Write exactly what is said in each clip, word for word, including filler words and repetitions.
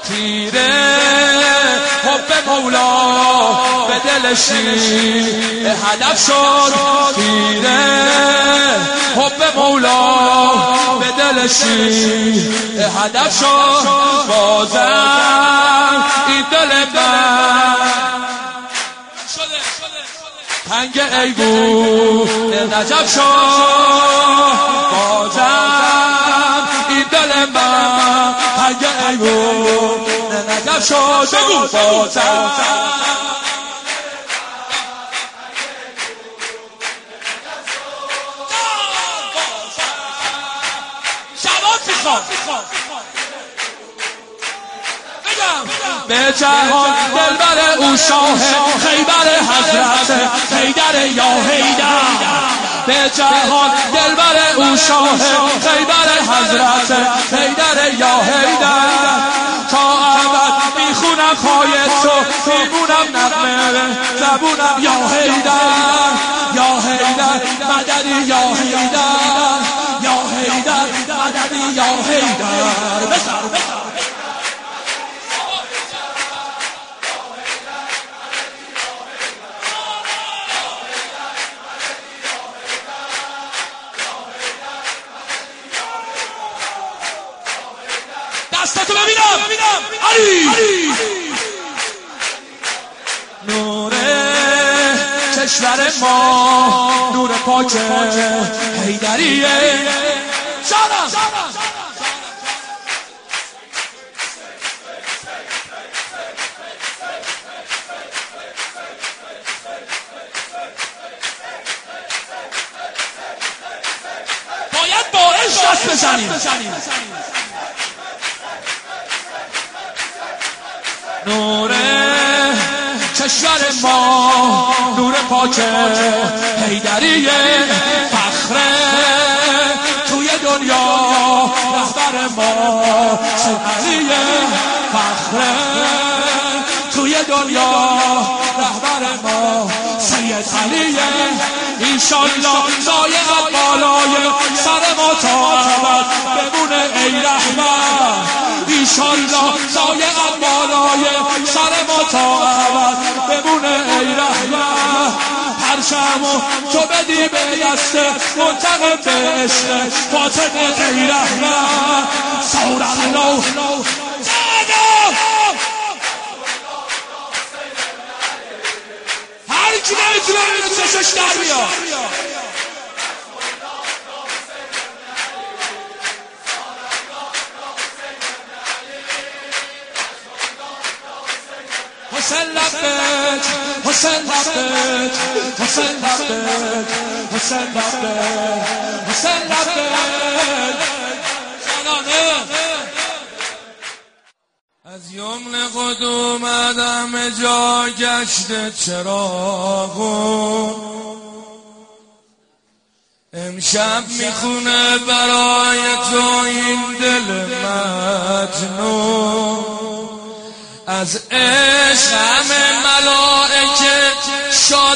تیره حب مولا به دل شیر هدف شد، تیره حب مولا به دل شیر هدف شد. بازم این دل من تنگ ایگو نجف شد، بازم این دل من تنگ ایگو نجف شد. بگو بازم شباب میخواد به جهان دلبر او شاه خیبر حضرت حیدر یا حیدر، به جهان دلبر او شاه خیبر حضرت حیدر یا حیدر. تا ابد میخونم پای تو، میمونم نغمه زبونم یا حیدر یا حیدر مددی یا حیدر یا حیدر مددی یا حیدر. بسر بسر دستاتو ببینم علی. نور کشور ما نور پاک حیدریه. شادم باید با عشق دست بزنیم. نور کشور ما نور پاک حیدریه، فخره توی دنیا رهبر ما علیه، فخره توی دنیا رهبر ما سید علیه. ایشالله زایقت بالای سر ما تا ابد بمونه ای رحمت، ایشالله زایقت بالای سر ما تا ابد بمونه ای رحمت. پرچمو تو بدی به دست منتقم به عشق فاطمه ای رحمت. سور الله هر کی نمیتونه اینو چشش در بیاد. حسین لبک حسین لبک حسین لبک حسین لبک حسین لبک. از یمن قدوم همه جا گشته چراغون، امشب میخونه برای تو این دل مجنون. از عشق همه ملائکه شاد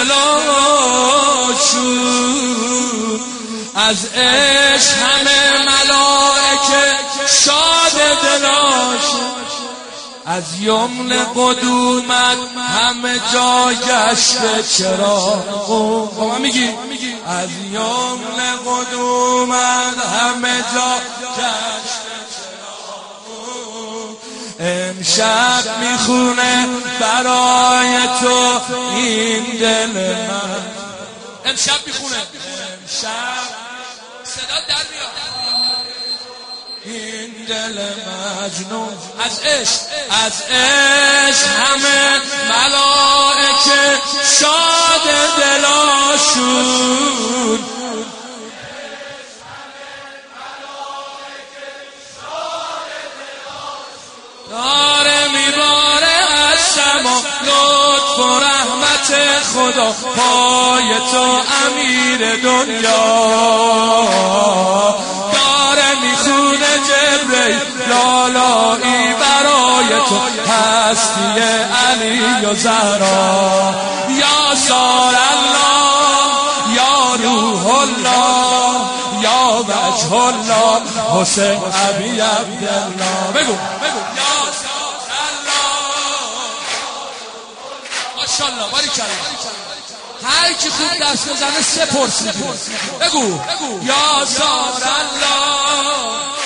دلاشون، از عشق همه ملائکه شاد دلاشون. از یمن قدومت همه جا گشته چراغون. با من میگی از یمن قدومت همه جا گشته چراغون. امشب میخونه برای تو این دل من. امشب میخونه امشب صدا در بیاد این دل مجنون. از عشق از عشق همه ملائکه شاد دلاشون. داره میباره از سما لطف و رحمت خدا پای تو امیر دنیا. داره میخونه جبریل لالایی برای تو هستی علی و زهرا. یا سار الله یا روح الله یا وجه الله حسین ابی عبدالله. بگو بگو یا ماشاءالله باریکلا. هر کی خوب دست بزنه سه پرسی بگو یا سار الله.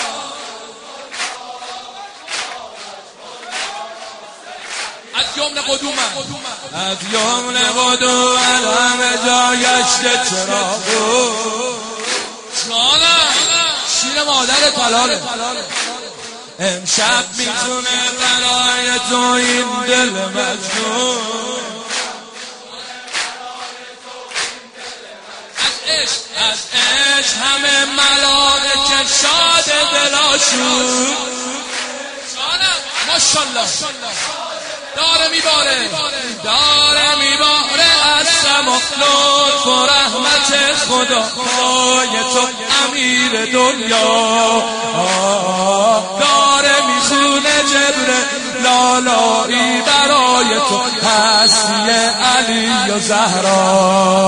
از یمن قدومم از یمن قدوم همه جا گشته چراغو. جانم شیر مادر پلاله امشب میتونه برای تو این دل مجنون. از عشق همه ملائکه شاد دلاشون. جانم ماشاءالله داره میباره داره میباره از سما لطف و رحمت خدا. خدای تو امیر دنیا داره میخونه جبر لالایی برای تو هستی علی و زهرا.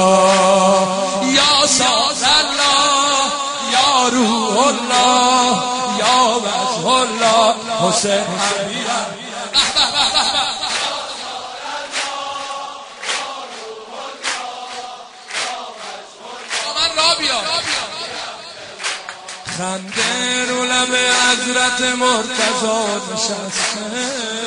یا ساز الله یا روح الله یا وجه الله حسین حبیب. خنده رو لب حضرت مرتضی نشسته.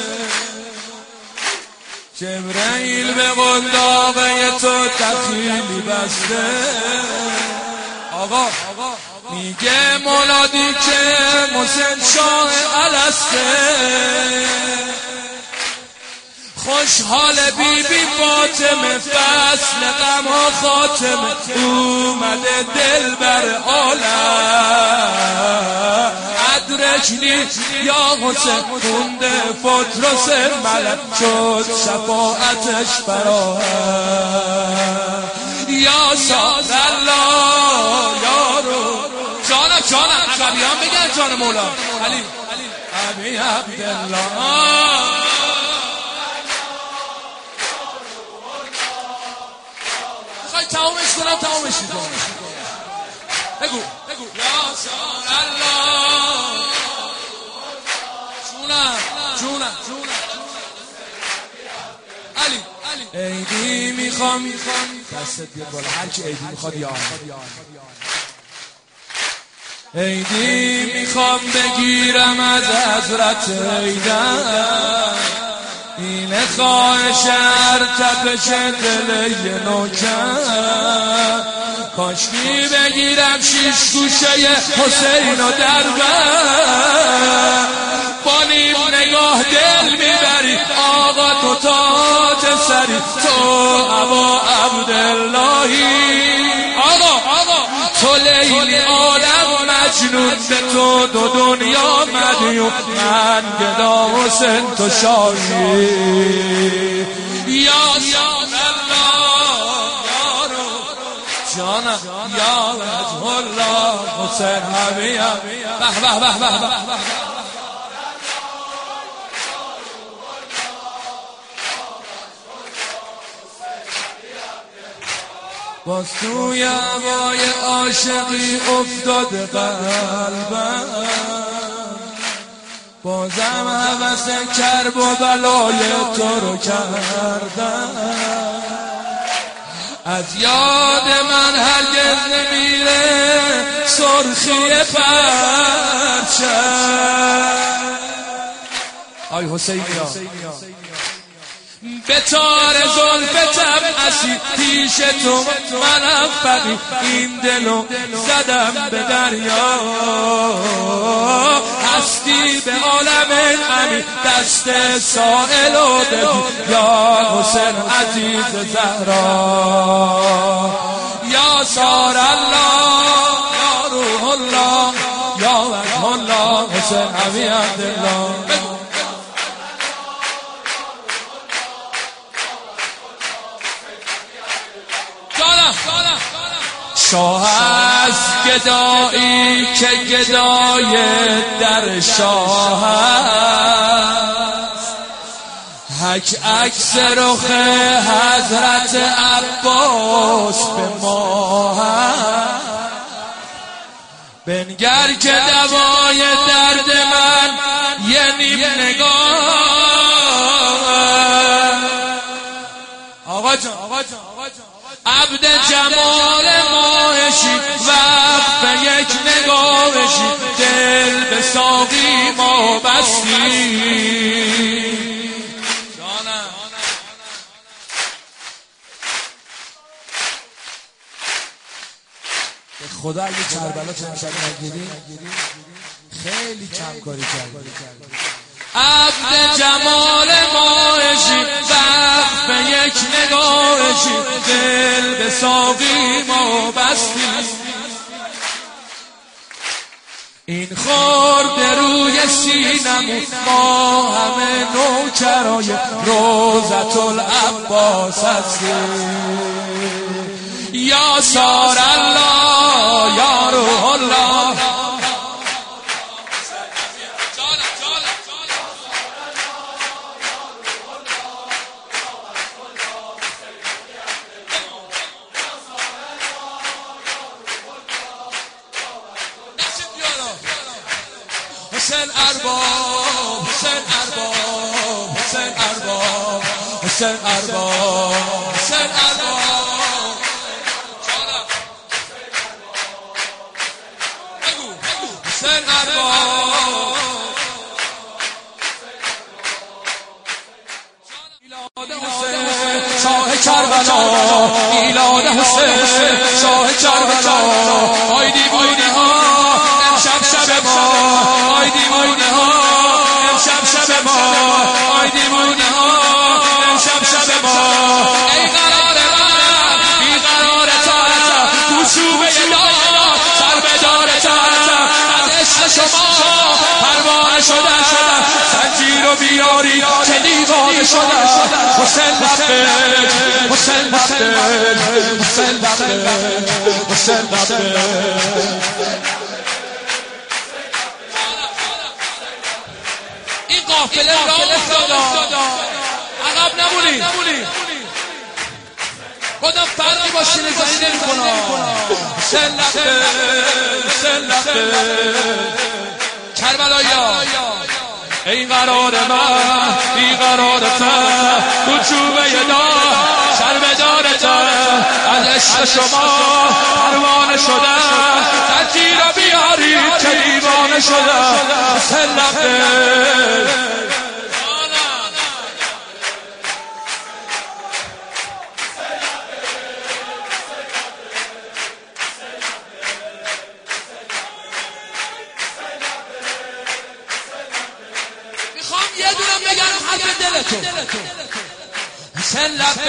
جبرئیل به قنداقه تو تخیلی بسته. آقا میگه مولادی که حسین شاه السته. خوشحال بی بی فاطمه فصل غم ها خاتمه. اومده دل بر عالم ادرجنی یا حسین خونده فترس ملک شد شفاعتش فراهم. یا ساز الله یا رو جانم جانم عقبیان بگن جان مولا علی علی عبدالله. تمامش کنم تمامش کنم بگو بگو یا سار الله. جونم جونم علی عیدی میخوام دستت بیاد بالا هر کی عیدی میخواد یا عیدی میخوام بگیرم از حضرت عیدم. اینه خواهش هر تپش دل یه نوکم. کاشکی بگیرم شیش گوشه حسین و دربر. با نیم نگاه دل میبری آقا تو تاج سری. تو ابا عبداللهی آقا آقا تو لیلی عالم مجنون. به تو دو دنیا مدیون من گدا حسین تو شاهی. یا الله یا رو جانم یا وجه الله حسین حبیب. به به به به به. باز توی هوای عاشقی افتاده قلبم. بازم هوس کرب و بلای تو رو کردم. از یاد من هرگز نمیره سرخی پرچم. آی حسینیا به تار زلفتم اسیر پیش تو منم فقیر. این دلو زدم به دریا هستی به عالم امیر. دست سائل و دبی یا حسین عزیز زهرا. یا سار الله یا روح الله یا وجه الله حسین حبیب عبدالله. شاه از گدایی که گدای در شاه است. حک عکس رخ حضرت عباس به ما هست. بنگر که دوای درد من یه نیم نگاه. عبد جمال ماهشی وقت به یک نگاهشی دل به ساقی ما بستی. خدا اگه کربلا چند شب نگیری خیلی کم کاری کردی. عبد جمال ماهشی وقت به یک نگاهشی دل به ساقی ما بستی. این خورد روی سینم ما همه نوکرای روضة العباس هستیم. یا سار الله یا روح الله حسین ارباب حسین ارباب حسین ارباب حسین ارباب حسین ارباب حسین ارباب شاه کربلا میلاد حسین شاه کربلا آی دیوانه ها امشب شب ما آی دیوانه ها امشب شب ما آی دیوانه ها امشب شب ما ای قرار من بی قرار تر تو چوبه دار سر به دار تر از عشق شما پروانه شده زنجیر و بیاری که دیوانه شده. حسین لبک حسین لبک حسین لبک حسین لبک این قافله راه افتادا عقب نمونی خودم فرقی با شیرزایی نمی کنم. حسین لبک حسین لبک کربلایا ای قرار من بی قرارتر تو چوبه دار سر به دارتر از عشق شما پروانه شده زنجیر رو بیارید که دیوانه شده. حسین لبک یه دونم بگم حرف دلتو. حسین لبک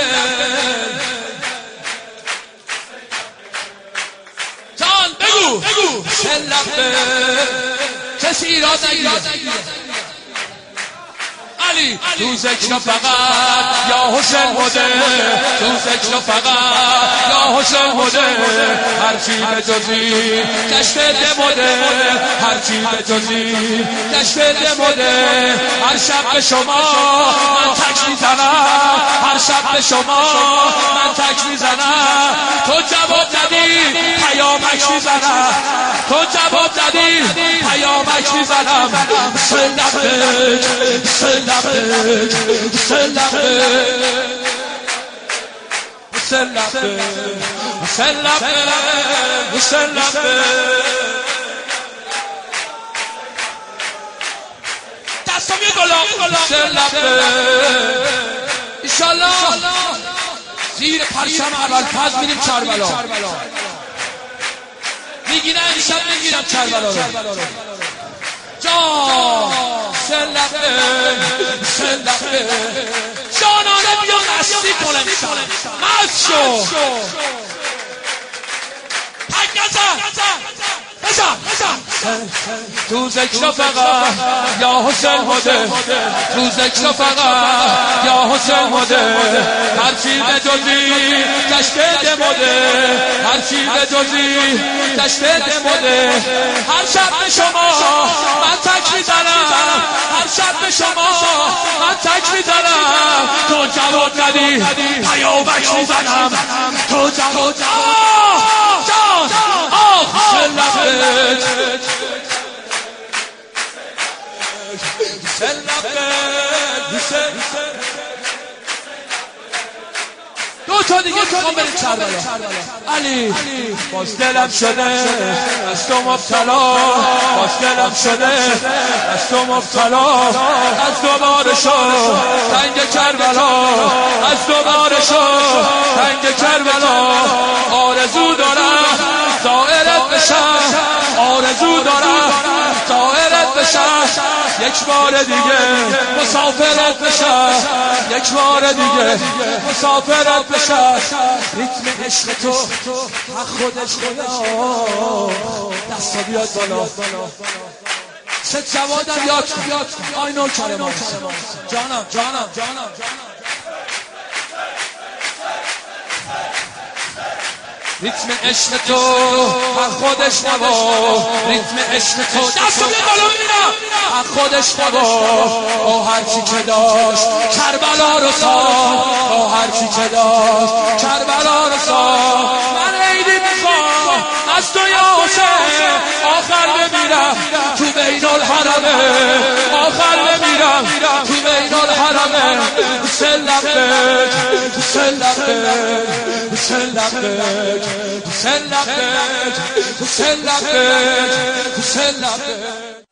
جان بگو حسین لبک کسی ایراد نگیره علی تو ذکر فقط یا حسین بوده تو ذکر فقط یا حسین بوده هر چی به جزی کشف دموده هر چی به جزی کشف دموده. هر شب به شما من تک میزنم هر شب به شما من تک میزنم تو جواب ندی پیامک میزنم تو جواب ندی پیامک میزنم. حسین لبک حسین لبک حسین لبک حسین لبک حسین لبک حسین لبک دستم یه گلاب حسین لبک ایشالله زیر پرچم ابوالفضل میریم کربلا میگیره امشب میگیرم کربلا رو جان حسین لبک حسین لبک جانانه بیان اصلی بلند مست شو پک نزن بزن تو ذکر فقط یا حسین بوده تو ذکر فقط یا حسین بوده هر چی به جزی کشف دموده هر چی به جزی کشف دموده. هر شب به شما من تک میزنم هر شب به شما من تک میزنم تو جواب ندی پیامک میزنم تو جواب جان آه حسین لبک حسین لبک حسین دو تا تا دیگه میخوام بریم کربلا. علی باز دلم شده از تو مبتلا، باز دلم شده از تو مبتلا، از دوباره شد تنگ کربلا، از دوباره شد تنگ کربلا. آرزو دارم دائرت بشم، آرزو دارم دائرت بشم، یک بار دیگه مسافرت بشم، یک بار دیگه مسافرت بشم. ریتم عشق تو حق خودش خدا، دستا بیاد بالا. ست جوادم یاد کن آی نو کرمان، جانم جانم جانم ریتم عشق تو حق خودش نوا، ریتم عشق تو دستو بیاد بالا ببینم، حق خودش نوا. او هر چی که داشت کربلا رو ساخت، او هر چی که داشت کربلا رو ساخت. من عیدی میخوام از تو یا حسین، آخر بمیرم تو بین الحرمه، آخر بمیرم تو بین الحرمه. حسین لبک حسین لبک حسین لبک حسین لبک حسین لبک حسین لبک.